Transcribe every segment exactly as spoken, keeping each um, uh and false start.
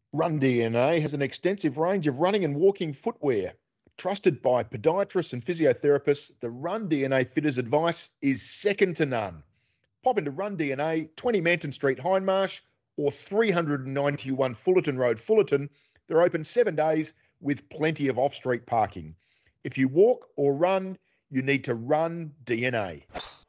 Run D N A has an extensive range of running and walking footwear. Trusted by podiatrists and physiotherapists, the Run D N A fitter's advice is second to none. Pop into Run D N A, twenty Manton Street, Hindmarsh, or three ninety-one Fullerton Road, Fullerton. They're open seven days with plenty of off-street parking. If you walk or run, you need to Run D N A.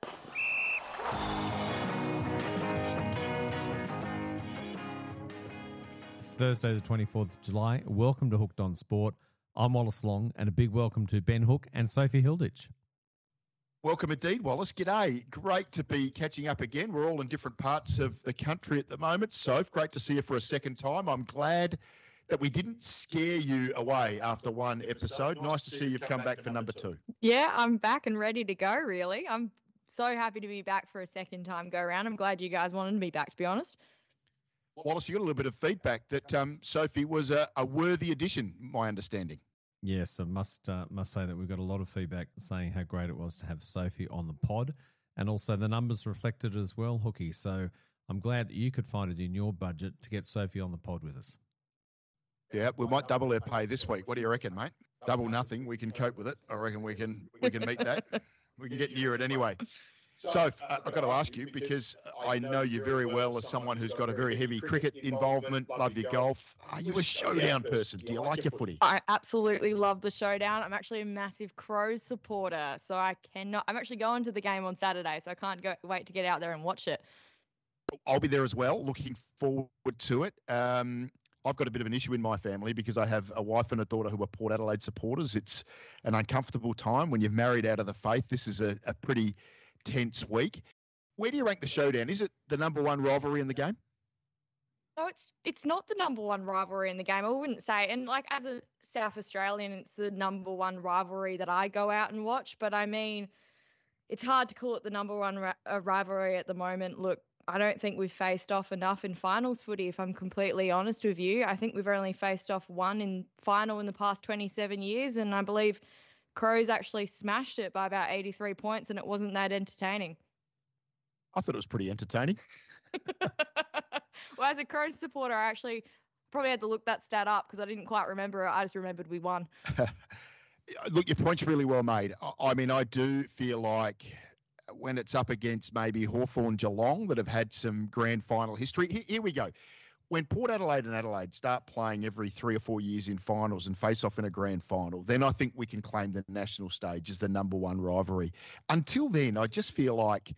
Thursday the twenty-fourth of July. Welcome to Hooked on Sport. I'm Wallace Long, and a big welcome to Ben Hook and Sophie Hilditch. Welcome indeed, Wallace. G'day. Great to be catching up again. We're all in different parts of the country at the moment. Soph, great to see you for a second time. I'm glad that we didn't scare you away after one episode. Nice to see you've come back for number two. Yeah, I'm back and ready to go, really. I'm so happy to be back for a second time go around. I'm glad you guys wanted me back, to be honest. Wallace, you got a little bit of feedback that um, Sophie was a, a worthy addition, my understanding. Yes, I must uh, must say that we've got a lot of feedback saying how great it was to have Sophie on the pod, and also the numbers reflected as well, Hookie. So I'm glad that you could find it in your budget to get Sophie on the pod with us. Yeah, we might double her pay this week. What do you reckon, mate? Double nothing. We can cope with it. I reckon we can we can meet that. We can get near it anyway. So uh, I've got to ask you, because I know you very well as someone who's got a very heavy cricket involvement, love your golf. Are you a showdown person? Do you like your footy? I absolutely love the showdown. I'm actually a massive Crows supporter, so I cannot. I'm actually going to the game on Saturday, so I can't go wait to get out there and watch it. I'll be there as well. Looking forward to it. Um, I've got a bit of an issue in my family because I have a wife and a daughter who are Port Adelaide supporters. It's an uncomfortable time when you've married out of the faith. This is a, a pretty tense week. Where do you rank the showdown? Is it the number one rivalry in the game? No, it's it's not the number one rivalry in the game. I wouldn't say. And like as a South Australian, it's the number one rivalry that I go out and watch. But I mean, it's hard to call it the number one ra- uh, rivalry at the moment. Look, I don't think we've faced off enough in finals footy, if I'm completely honest with you. I think we've only faced off one in final in the past twenty-seven years. And I believe Crows actually smashed it by about eighty-three points, and it wasn't that entertaining. I thought it was pretty entertaining. Well, as a Crows supporter, I actually probably had to look that stat up because I didn't quite remember it. I just remembered we won. Look, your point's really well made. I mean, I do feel like when it's up against maybe Hawthorn, Geelong that have had some grand final history. Here we go. When Port Adelaide and Adelaide start playing every three or four years in finals and face off in a grand final, then I think we can claim the national stage as the number one rivalry. Until then, I just feel like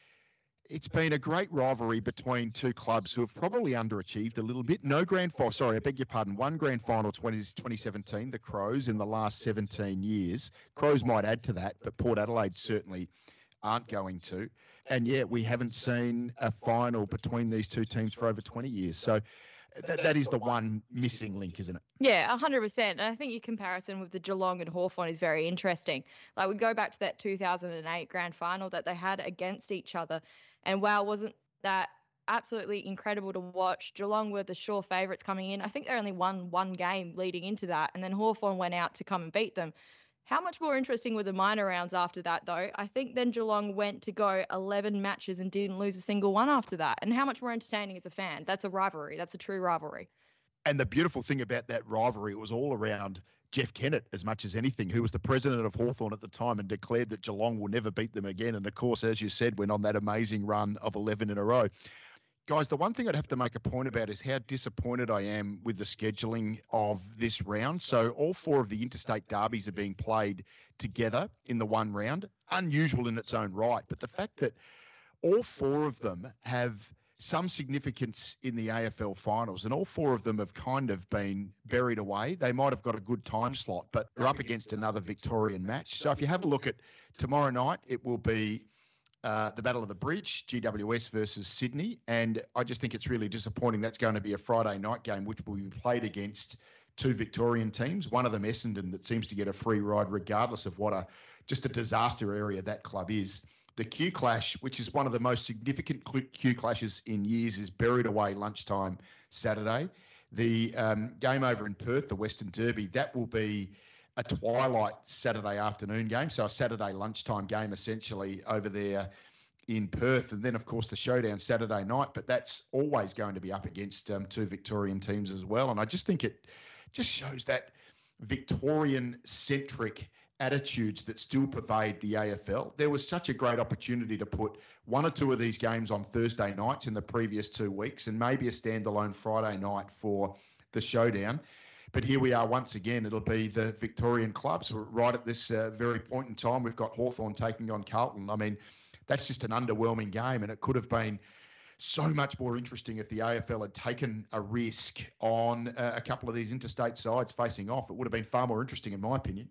it's been a great rivalry between two clubs who have probably underachieved a little bit. No grand final, sorry, I beg your pardon, one grand final twenty seventeen, the Crows, in the last seventeen years. Crows might add to that, but Port Adelaide certainly aren't going to. And yet we haven't seen a final between these two teams for over twenty years. So that, that is the one missing link, isn't it? Yeah, one hundred percent. And I think your comparison with the Geelong and Hawthorn is very interesting. Like we go back to that two thousand eight grand final that they had against each other. And wow, wasn't that absolutely incredible to watch? Geelong were the sure favourites coming in. I think they only won one game leading into that. And then Hawthorn went out to come and beat them. How much more interesting were the minor rounds after that, though? I think then Geelong went to go eleven matches and didn't lose a single one after that. And how much more entertaining as a fan? That's a rivalry. That's a true rivalry. And the beautiful thing about that rivalry, it was all around Jeff Kennett as much as anything, who was the president of Hawthorn at the time and declared that Geelong will never beat them again. And, of course, as you said, went on that amazing run of eleven in a row. Guys, the one thing I'd have to make a point about is how disappointed I am with the scheduling of this round. So all four of the interstate derbies are being played together in the one round. Unusual in its own right. But the fact that all four of them have some significance in the A F L finals, and all four of them have kind of been buried away. They might have got a good time slot, but they're up against another Victorian match. So if you have a look at tomorrow night, it will be Uh, the Battle of the Bridge, G W S versus Sydney. And I just think it's really disappointing that's going to be a Friday night game, which will be played against two Victorian teams, one of them Essendon, that seems to get a free ride regardless of what a just a disaster area that club is. The Q Clash, which is one of the most significant Q Clashes in years, is buried away lunchtime Saturday. The um, game over in Perth, the Western Derby, that will be a twilight Saturday afternoon game, so a Saturday lunchtime game essentially over there in Perth, and then of course the showdown Saturday night. But that's always going to be up against um, two Victorian teams as well. And I just think it just shows that Victorian-centric attitudes that still pervade the A F L. There was such a great opportunity to put one or two of these games on Thursday nights in the previous two weeks, and maybe a standalone Friday night for the showdown. But here we are once again. It'll be the Victorian clubs right at this uh, very point in time. We've got Hawthorn taking on Carlton. I mean, that's just an underwhelming game, and it could have been so much more interesting if the A F L had taken a risk on uh, a couple of these interstate sides facing off. It would have been far more interesting, in my opinion.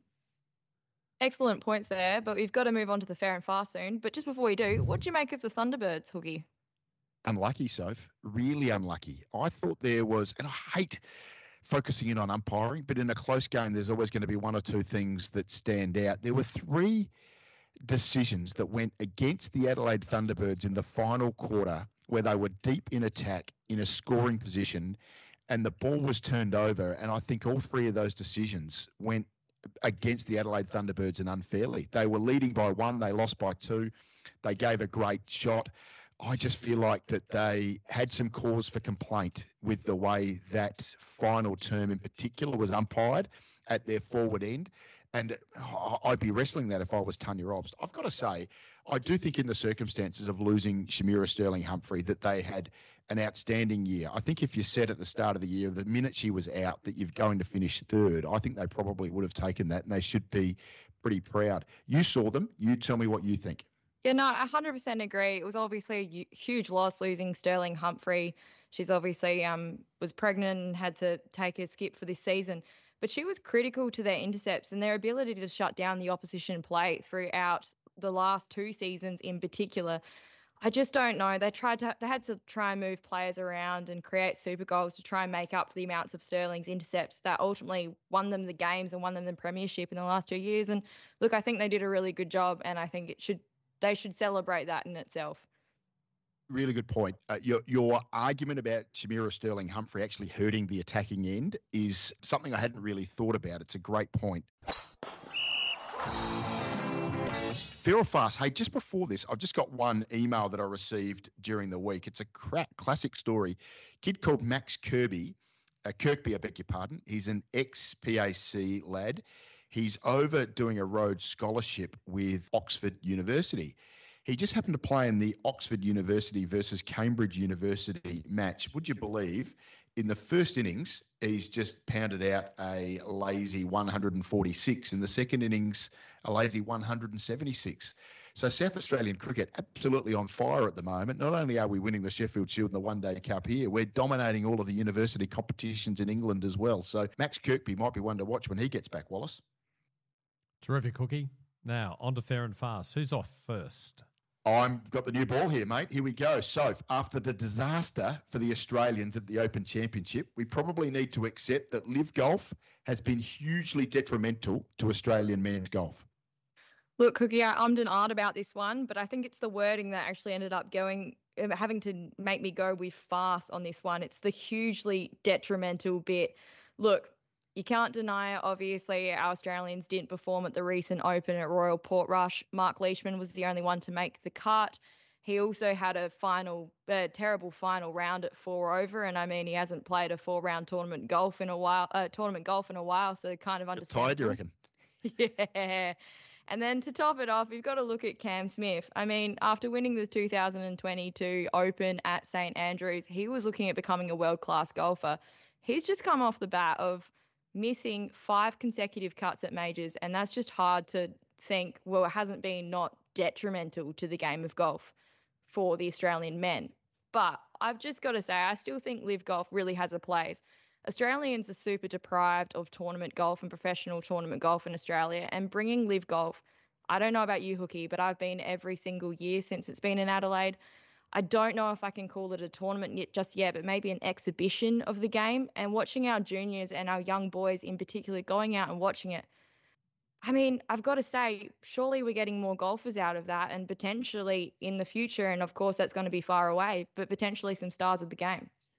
Excellent points there, but we've got to move on to the fair and fast soon. But just before we do, what do you make of the Thunderbirds, Hoogie? Unlucky, Soph. Really unlucky. I thought there was, and I hate focusing in on umpiring, but in a close game, there's always going to be one or two things that stand out. There were three decisions that went against the Adelaide Thunderbirds in the final quarter where they were deep in attack in a scoring position and the ball was turned over. And I think all three of those decisions went against the Adelaide Thunderbirds and unfairly. They were leading by one, they lost by two. They gave a great shot. I just feel like that they had some cause for complaint with the way that final term in particular was umpired at their forward end. And I'd be wrestling that if I was Tanya Obst. I've got to say, I do think in the circumstances of losing Shamira Sterling-Humphrey that they had an outstanding year. I think if you said at the start of the year, the minute she was out, that you're going to finish third, I think they probably would have taken that, and they should be pretty proud. You saw them. You tell me what you think. Yeah, no, I one hundred percent agree. It was obviously a huge loss losing Sterling-Humphrey. She's obviously um was pregnant and had to take a skip for this season. But she was critical to their intercepts and their ability to shut down the opposition play throughout the last two seasons in particular. I just don't know. They tried to, they had to try and move players around and create super goals to try and make up for the amounts of Sterling's intercepts that ultimately won them the games and won them the premiership in the last two years. And look, I think they did a really good job, and I think it should they should celebrate that in itself. Really good point. Uh, your your argument about Shamira Sterling-Humphrey actually hurting the attacking end is something I hadn't really thought about. It's a great point. Fair or fast? Hey, just before this, I've just got one email that I received during the week. It's a cra- classic story. Kid called Max Kirby, uh, Kirkby, I beg your pardon. He's an ex-P A C lad. He's over doing a Rhodes Scholarship with Oxford University. He just happened to play in the Oxford University versus Cambridge University match. Would you believe, in the first innings, he's just pounded out a lazy one hundred forty-six. In the second innings, a lazy one hundred seventy-six. So South Australian cricket absolutely on fire at the moment. Not only are we winning the Sheffield Shield and the One Day Cup here, we're dominating all of the university competitions in England as well. So Max Kirkby might be one to watch when he gets back, Wallace. Terrific, Cookie. Now, on to fair and fast. Who's off first? I've got the new ball here, mate. Here we go. So after the disaster for the Australians at the Open Championship, we probably need to accept that Live Golf has been hugely detrimental to Australian men's golf. Look, Cookie, I ummed and ahed about this one, but I think it's the wording that actually ended up going, having to make me go with fast on this one. It's the hugely detrimental bit. Look, you can't deny it. Obviously, our Australians didn't perform at the recent Open at Royal Portrush. Mark Leishman was the only one to make the cut. He also had a final, a terrible final round at four over, and I mean he hasn't played a four-round tournament golf in a while. Uh, tournament golf in a while, so kind of understand. Tired, you reckon? Yeah. And then to top it off, you've got to look at Cam Smith. I mean, after winning the two thousand twenty-two Open at Saint Andrews, he was looking at becoming a world-class golfer. He's just come off the bat of missing five consecutive cuts at majors, and that's just hard to think, well, it hasn't been not detrimental to the game of golf for the Australian men. But I've just got to say, I still think Live Golf really has a place. Australians are super deprived of tournament golf and professional tournament golf in Australia, and bringing Live Golf, I don't know about you, Hookie, but I've been every single year since it's been in Adelaide. I don't know if I can call it a tournament yet, just yet, but maybe an exhibition of the game. And watching our juniors and our young boys in particular going out and watching it, I mean, I've got to say, surely we're getting more golfers out of that, and potentially in the future, and of course that's going to be far away, but potentially some stars of the game.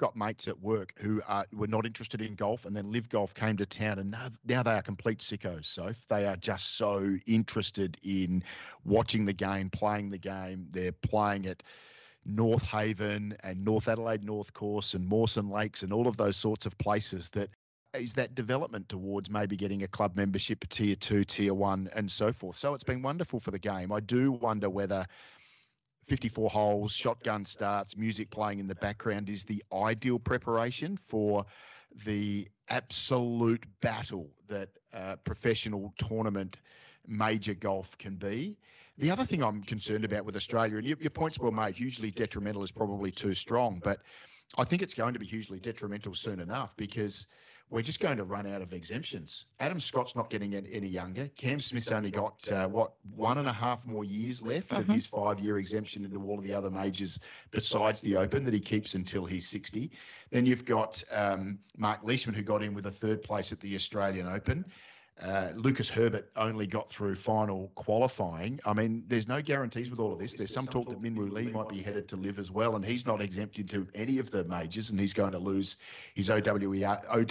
got mates at work who uh, were not interested in golf, and then Live Golf came to town, and now, now they are complete sickos, Soph. They are just so interested in watching the game, playing the game. They're playing at North Haven and North Adelaide North Course and Mawson Lakes and all of those sorts of places that is that development towards maybe getting a club membership, tier two, tier one, and so forth. So it's been wonderful for the game. I do wonder whether fifty-four holes, shotgun starts, music playing in the background is the ideal preparation for the absolute battle that uh, professional tournament major golf can be. The other thing I'm concerned about with Australia, and your, your point's well made, hugely detrimental is probably too strong, but I think it's going to be hugely detrimental soon enough because we're just going to run out of exemptions. Adam Scott's not getting any younger. Cam Smith's only got, uh, what, one and a half more years left of his five-year exemption into all of the other majors besides the Open that he keeps until he's sixty. Then you've got um, Mark Leishman, who got in with a third place at the Australian Open. Uh, Lucas Herbert only got through final qualifying. I mean, there's no guarantees with all of this. There's some talk that Minwoo Lee might be headed to Live as well, and he's not exempt into any of the majors, and he's going to lose his O W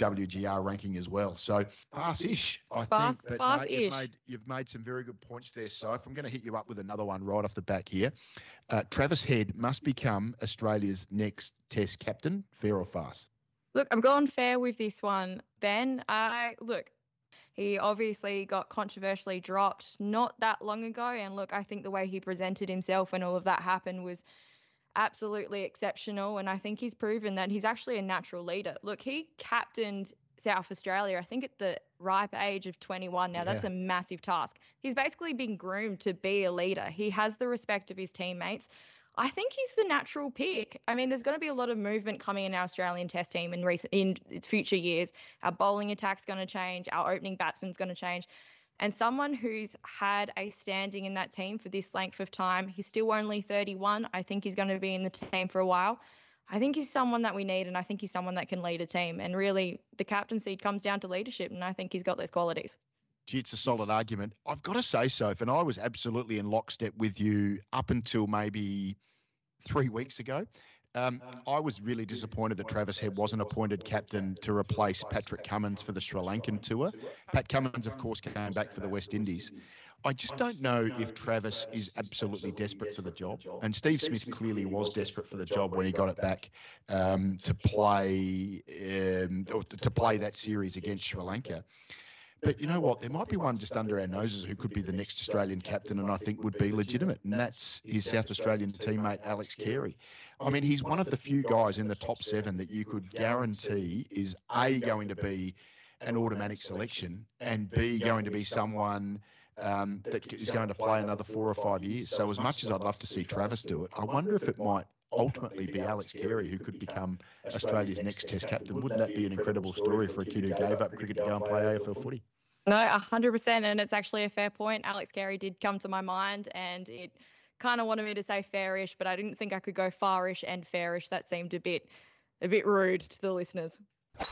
G R ranking as well. So fast-ish, I Fast, think. But fast-ish. mate, you've, made, you've made some very good points there, Soph. I'm going to hit you up with another one right off the back here. Uh, Travis Head must become Australia's next Test captain. Fair or fast? Look, I'm going fair with this one, Ben. I look. He obviously got controversially dropped not that long ago. And look, I think the way he presented himself when all of that happened was absolutely exceptional. And I think he's proven that he's actually a natural leader. Look, he captained South Australia, I think at the ripe age of twenty-one. Now, yeah. That's a massive task. He's basically been groomed to be a leader. He has the respect of his teammates. I think he's the natural pick. I mean, there's going to be a lot of movement coming in our Australian Test team in recent in future years. Our bowling attack's going to change. Our opening batsman's going to change. And someone who's had a standing in that team for this length of time, he's still only thirty-one. I think he's going to be in the team for a while. I think he's someone that we need, and I think he's someone that can lead a team. And really, the captaincy comes down to leadership, and I think he's got those qualities. Gee, it's a solid argument. I've got to say, Soph, and I was absolutely in lockstep with you up until maybe three weeks ago. Um, I was really disappointed that Travis Head wasn't appointed captain to replace Patrick Cummins for the Sri Lankan tour. Pat Cummins, of course, came back for the West Indies. I just don't know if Travis is absolutely desperate for the job. And Steve Smith clearly was desperate for the job when he got it back um, to play um, or to play that series against Sri Lanka. But you know what? There might be one just under our noses who could be the next Australian captain and I think would be legitimate, and that's his South Australian teammate, Alex Carey. I mean, he's one of the few guys in the top seven that you could guarantee is A, going to be an automatic selection, and B, going to be someone um, that is going to play another four or five years. So as much as I'd love to see Travis do it, I wonder if it might ultimately be Alex Carey who could become Australia's next Test captain. Wouldn't that be an incredible story for a kid who gave up cricket to go and play A F L footy? No, one hundred percent. And it's actually a fair point. Alex Carey did come to my mind, and it kind of wanted me to say fairish, but I didn't think I could go farish and fairish. That seemed a bit, a bit rude to the listeners.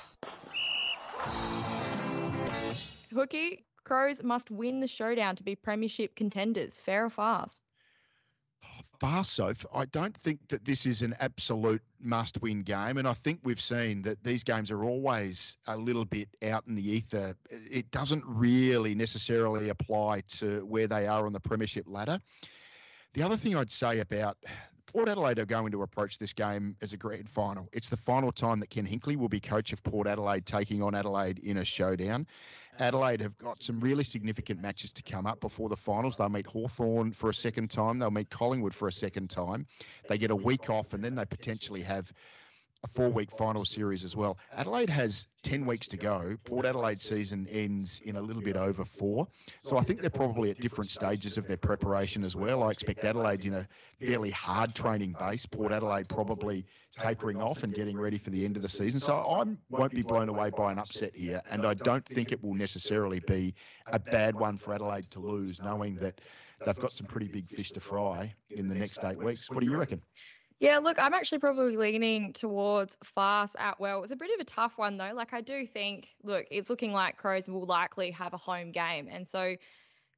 Hookie, Crows must win the showdown to be premiership contenders. Fair or fast? Fast, Soph. I don't think that this is an absolute must-win game, and I think we've seen that these games are always a little bit out in the ether. It doesn't really necessarily apply to where they are on the premiership ladder. The other thing I'd say about Port Adelaide are going to approach this game as a grand final. It's the final time that Ken Hinkley will be coach of Port Adelaide, taking on Adelaide in a showdown. Adelaide have got some really significant matches to come up before the finals. They'll meet Hawthorn for a second time. They'll meet Collingwood for a second time. They get a week off, and then they potentially have a four-week final series as well. Adelaide has ten weeks to go. Port Adelaide season ends in a little bit over four. So I think they're probably at different stages of their preparation as well. I expect Adelaide's in a fairly hard training base. Port Adelaide probably tapering off and getting ready for the end of the season. So I won't be blown away by an upset here. And I don't think it will necessarily be a bad one for Adelaide to lose, knowing that they've got some pretty big fish to fry in the next eight weeks. What do you reckon? Yeah, look, I'm actually probably leaning towards fast at well. It's a bit of a tough one, though. Like, I do think, look, it's looking like Crows will likely have a home game. And so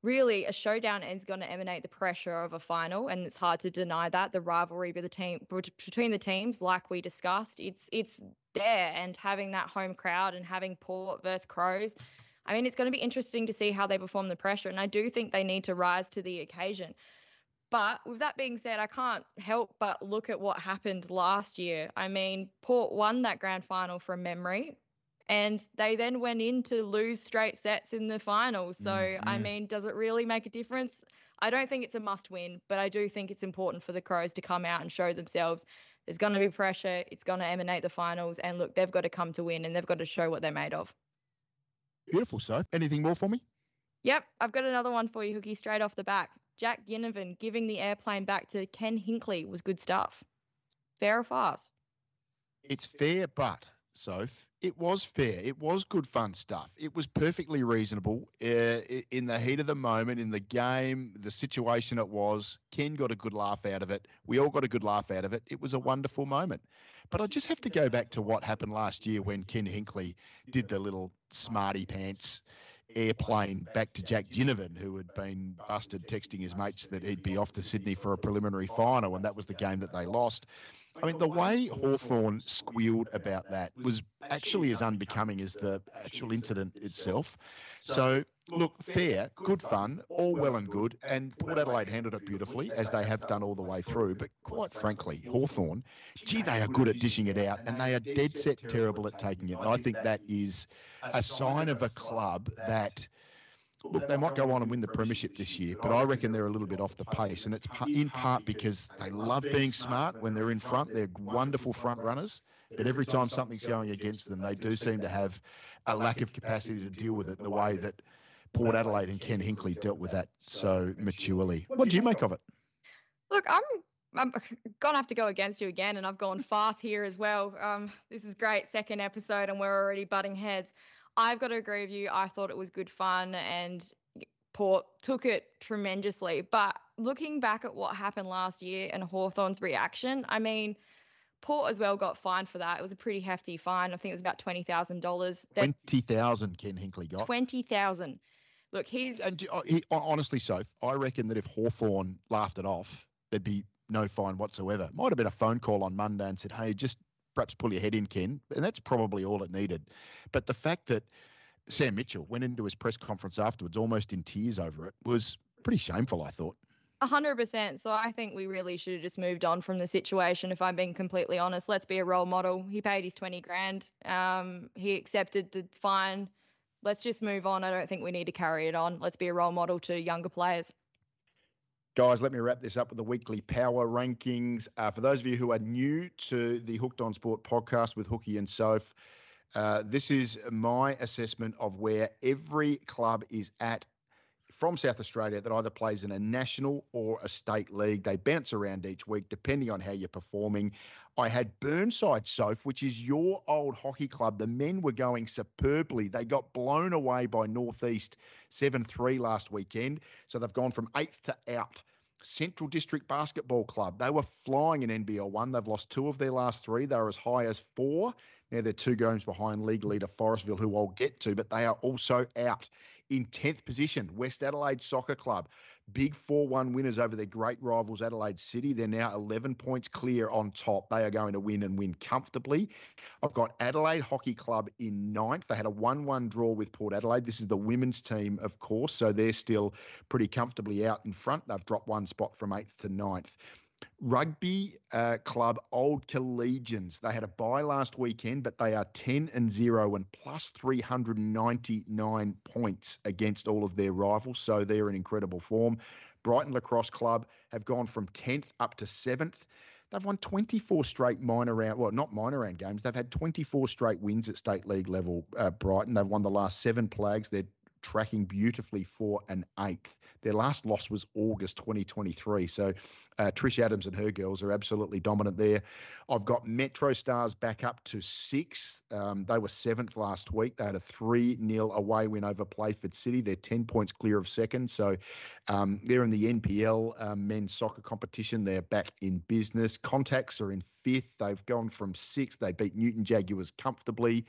really a showdown is going to emanate the pressure of a final, and it's hard to deny that. The rivalry with the team between the teams, like we discussed, it's it's there, and having that home crowd and having Port versus Crows, I mean, it's going to be interesting to see how they perform the pressure, and I do think they need to rise to the occasion. But with that being said, I can't help but look at what happened last year. I mean, Port won that grand final from memory, and they then went in to lose straight sets in the finals. So, mm-hmm. I mean, does it really make a difference? I don't think it's a must win, but I do think it's important for the Crows to come out and show themselves. There's going to be pressure. It's going to emanate the finals. And look, they've got to come to win, and they've got to show what they're made of. Beautiful, so. Anything more for me? Yep, I've got another one for you, Hookie, straight off the back. Jack Ginnivan giving the airplane back to Ken Hinkley was good stuff. Fair or farce? It's fair, but, Soph, it was fair. It was good fun stuff. It was perfectly reasonable uh, in the heat of the moment, in the game, the situation it was. Ken got a good laugh out of it. We all got a good laugh out of it. It was a wonderful moment. But I just have to go back to what happened last year when Ken Hinkley did the little smarty pants airplane back to Jack Ginnivan, who had been busted texting his mates that he'd be off to Sydney for a preliminary final, and that was the game that they lost. I mean, the way Hawthorn squealed about that was actually as unbecoming as the actual incident itself. So, look, fair, good fun, all well and good, and Port Adelaide handled it beautifully, as they have done all the way through. But quite frankly, Hawthorn, gee, they are good at dishing it out, and they are dead set terrible at taking it. And I think that is a sign of a club that... Look, they might go on and win the premiership this year, but I reckon they're a little bit off the pace, and it's in part because they love being smart when they're in front. They're wonderful front runners, but every time something's going against them, they do seem to have a lack of capacity to deal with it in the way that Port Adelaide and Ken Hinkley dealt with that so maturely. What do you make of it? Look, I'm I'm going to have to go against you again, and I've gone fast here as well. Um, this is great, second episode, and we're already butting heads. I've got to agree with you. I thought it was good fun, and Port took it tremendously. But looking back at what happened last year and Hawthorn's reaction, I mean, Port as well got fined for that. It was a pretty hefty fine. I think it was about twenty thousand dollars. twenty thousand dollars Ken Hinkley got. twenty thousand dollars. Look, he's... And he, honestly, Soph, I reckon that if Hawthorn laughed it off, there'd be no fine whatsoever. Might have been a phone call on Monday and said, hey, just... perhaps pull your head in, Ken, and that's probably all it needed. But the fact that Sam Mitchell went into his press conference afterwards almost in tears over it was pretty shameful, I thought. A hundred percent. So I think we really should have just moved on from the situation, if I'm being completely honest. Let's be a role model. He paid his twenty grand. Um, he accepted the fine. Let's just move on. I don't think we need to carry it on. Let's be a role model to younger players. Guys, let me wrap this up with the weekly power rankings. Uh, for those of you who are new to the Hooked on Sport podcast with Hookie and Soph, uh, this is my assessment of where every club is at from South Australia that either plays in a national or a state league. They bounce around each week depending on how you're performing. I had Burnside, Soph, which is your old hockey club. The men were going superbly. They got blown away by Northeast seven three last weekend. So they've gone from eighth to out. Central District Basketball Club, they were flying in N B L one. They've lost two of their last three. They were as high as four. Now they're two games behind league leader Forestville, who I'll get to, but they are also out. In tenth position, West Adelaide Soccer Club. Big four one winners over their great rivals Adelaide City. They're now eleven points clear on top. They are going to win and win comfortably. I've got Adelaide Hockey Club in ninth. They had a one one draw with Port Adelaide. This is the women's team, of course, so they're still pretty comfortably out in front. They've dropped one spot from eighth to ninth. Rugby uh, Club Old Collegians. They had a bye last weekend, but they are ten and zero and plus three hundred ninety-nine points against all of their rivals. So they're in incredible form. Brighton Lacrosse Club have gone from tenth up to seventh. They've won twenty-four straight minor round, well, not minor round games. They've had twenty-four straight wins at state league level, uh, Brighton. They've won the last seven plagues. They're tracking beautifully for an eighth. Their last loss was August twenty twenty-three. So uh, Trish Adams and her girls are absolutely dominant there. I've got Metro Stars back up to sixth. Um, they were seventh last week. They had a three nil away win over Playford City. They're ten points clear of second. So um, they're in the N P L um, men's soccer competition. They're back in business. Contacts are in fifth. They've gone from sixth. They beat Newton Jaguars comfortably.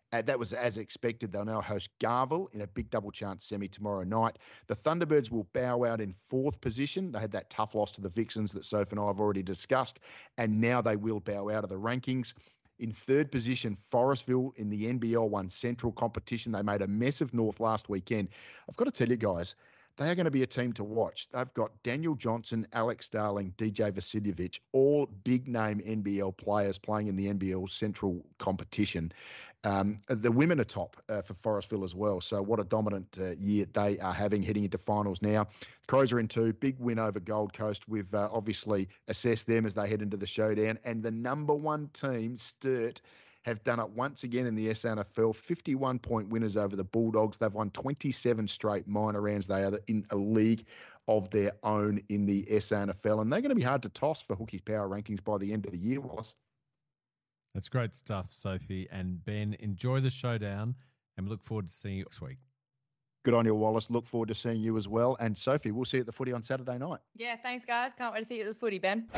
Uh, that was as expected. They'll now host Garville in a big double chance semi tomorrow night. The Thunderbirds will bow out in fourth position. They had that tough loss to the Vixens that Soph and I have already discussed, and now they will bow out of the rankings. In third position, Forestville in the N B L one Central competition. They made a mess of North last weekend. I've got to tell you guys, they are going to be a team to watch. They've got Daniel Johnson, Alex Darling, D J Vasiljevic, all big-name N B L players playing in the N B L Central competition. Um, the women are top uh, for Forestville as well. So what a dominant uh, year they are having heading into finals now. Crows are in two. Big win over Gold Coast. We've uh, obviously assessed them as they head into the showdown. And the number one team, Sturt, have done it once again in the S A N F L. fifty-one point winners over the Bulldogs. They've won twenty-seven straight minor rounds. They are in a league of their own in the S A N F L. And they're going to be hard to toss for Hookie's Power Rankings by the end of the year, Wallace. That's great stuff, Sophie and Ben. Enjoy the showdown, and we look forward to seeing you next week. Good on you, Wallace. Look forward to seeing you as well. And Sophie, we'll see you at the footy on Saturday night. Yeah, thanks, guys. Can't wait to see you at the footy, Ben.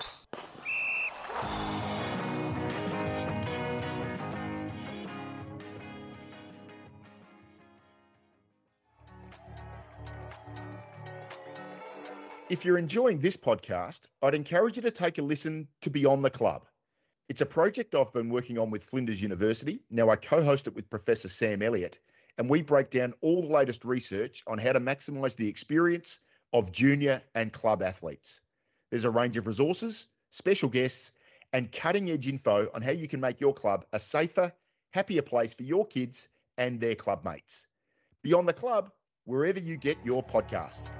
If you're enjoying this podcast, I'd encourage you to take a listen to Beyond the Club. It's a project I've been working on with Flinders University. Now I co-host it with Professor Sam Elliott, and we break down all the latest research on how to maximise the experience of junior and club athletes. There's a range of resources, special guests, and cutting-edge info on how you can make your club a safer, happier place for your kids and their club mates. Beyond the Club, wherever you get your podcasts.